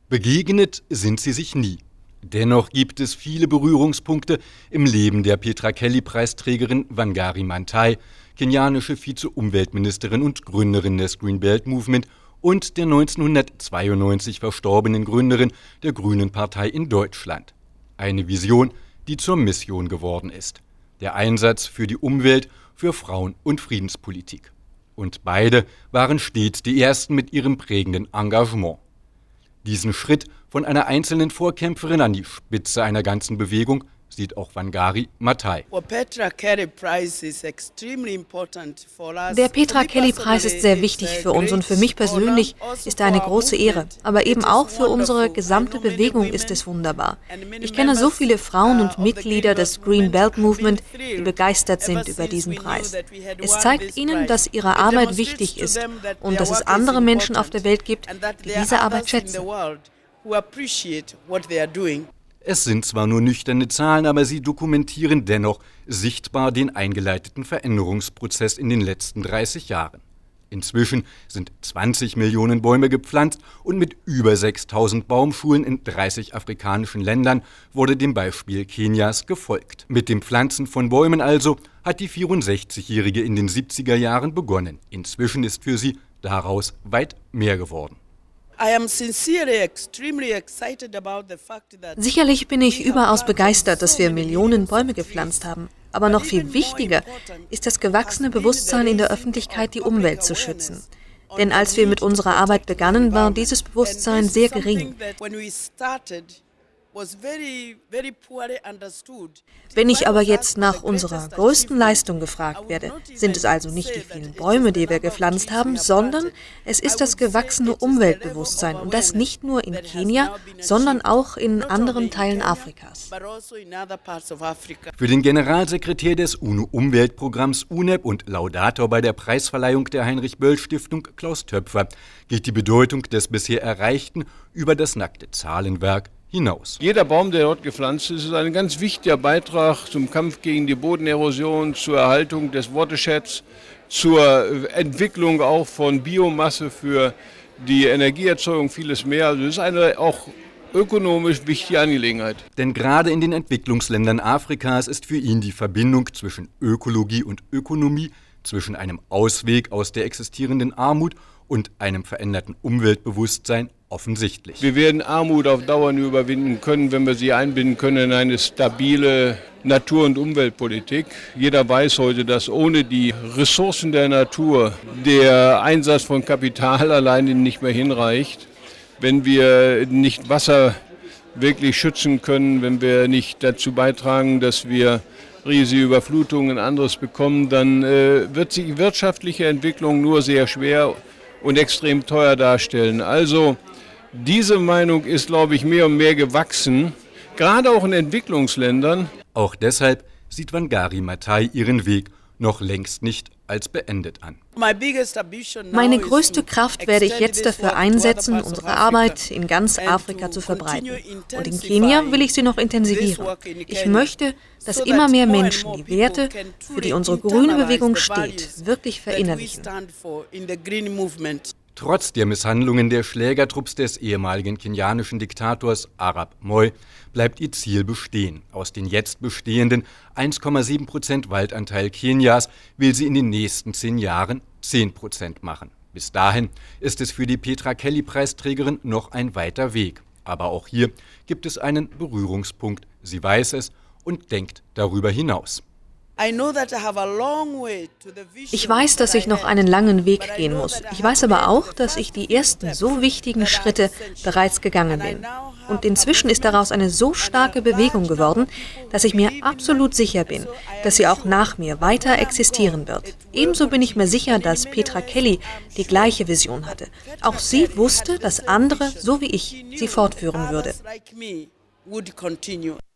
Begegnet sind sie sich nie. Dennoch gibt es viele Berührungspunkte im Leben der Petra-Kelly-Preisträgerin Wangari Maathai, kenianische Vize-Umweltministerin und Gründerin des Green Belt Movement und der 1992 verstorbenen Gründerin der Grünen Partei in Deutschland. Eine Vision, die zur Mission geworden ist. Der Einsatz für die Umwelt, für Frauen- und Friedenspolitik. Und beide waren stets die Ersten mit ihrem prägenden Engagement. Diesen Schritt von einer einzelnen Vorkämpferin an die Spitze einer ganzen Bewegung sieht auch Wangari Maathai. Der Petra-Kelly-Preis ist sehr wichtig für uns und für mich persönlich ist er eine große Ehre. Aber eben auch für unsere gesamte Bewegung ist es wunderbar. Ich kenne so viele Frauen und Mitglieder des Green Belt Movement, die begeistert sind über diesen Preis. Es zeigt ihnen, dass ihre Arbeit wichtig ist und dass es andere Menschen auf der Welt gibt, die diese Arbeit schätzen. Es sind zwar nur nüchterne Zahlen, aber sie dokumentieren dennoch sichtbar den eingeleiteten Veränderungsprozess in den letzten 30 Jahren. Inzwischen sind 20 Millionen Bäume gepflanzt und mit über 6.000 Baumschulen in 30 afrikanischen Ländern wurde dem Beispiel Kenias gefolgt. Mit dem Pflanzen von Bäumen also hat die 64-Jährige in den 70er Jahren begonnen. Inzwischen ist für sie daraus weit mehr geworden. Sicherlich bin ich überaus begeistert, dass wir Millionen Bäume gepflanzt haben. Aber noch viel wichtiger ist das gewachsene Bewusstsein in der Öffentlichkeit, die Umwelt zu schützen. Denn als wir mit unserer Arbeit begannen, war dieses Bewusstsein sehr gering. Wenn ich aber jetzt nach unserer größten Leistung gefragt werde, sind es also nicht die vielen Bäume, die wir gepflanzt haben, sondern es ist das gewachsene Umweltbewusstsein und das nicht nur in Kenia, sondern auch in anderen Teilen Afrikas. Für den Generalsekretär des UNO-Umweltprogramms UNEP und Laudator bei der Preisverleihung der Heinrich-Böll-Stiftung Klaus Töpfer geht die Bedeutung des bisher Erreichten über das nackte Zahlenwerk hinaus. Jeder Baum, der dort gepflanzt ist ein ganz wichtiger Beitrag zum Kampf gegen die Bodenerosion, zur Erhaltung des Watersheds, zur Entwicklung auch von Biomasse für die Energieerzeugung, vieles mehr. Also das ist eine auch ökonomisch wichtige Angelegenheit. Denn gerade in den Entwicklungsländern Afrikas ist für ihn die Verbindung zwischen Ökologie und Ökonomie, zwischen einem Ausweg aus der existierenden Armut und einem veränderten Umweltbewusstsein offensichtlich. Wir werden Armut auf Dauer nur überwinden können, wenn wir sie einbinden können in eine stabile Natur- und Umweltpolitik. Jeder weiß heute, dass ohne die Ressourcen der Natur der Einsatz von Kapital alleine nicht mehr hinreicht. Wenn wir nicht Wasser wirklich schützen können, wenn wir nicht dazu beitragen, dass wir riesige Überflutungen und anderes bekommen, dann wird sich wirtschaftliche Entwicklung nur sehr schwer und extrem teuer darstellen. Also diese Meinung ist, glaube ich, mehr und mehr gewachsen, gerade auch in Entwicklungsländern. Auch deshalb sieht Wangari Maathai ihren Weg noch längst nicht als beendet an. Meine größte Kraft werde ich jetzt dafür einsetzen, unsere Arbeit in ganz Afrika zu verbreiten. Und in Kenia will ich sie noch intensivieren. Ich möchte, dass immer mehr Menschen die Werte, für die unsere grüne Bewegung steht, wirklich verinnerlichen. Trotz der Misshandlungen der Schlägertrupps des ehemaligen kenianischen Diktators Arap Moi bleibt ihr Ziel bestehen. Aus den jetzt bestehenden 1,7% Waldanteil Kenias will sie in den nächsten 10 Jahren 10% machen. Bis dahin ist es für die Petra-Kelly-Preisträgerin noch ein weiter Weg. Aber auch hier gibt es einen Berührungspunkt. Sie weiß es und denkt darüber hinaus. Ich weiß, dass ich noch einen langen Weg gehen muss. Ich weiß aber auch, dass ich die ersten so wichtigen Schritte bereits gegangen bin. Und inzwischen ist daraus eine so starke Bewegung geworden, dass ich mir absolut sicher bin, dass sie auch nach mir weiter existieren wird. Ebenso bin ich mir sicher, dass Petra Kelly die gleiche Vision hatte. Auch sie wusste, dass andere, so wie ich, sie fortführen würde.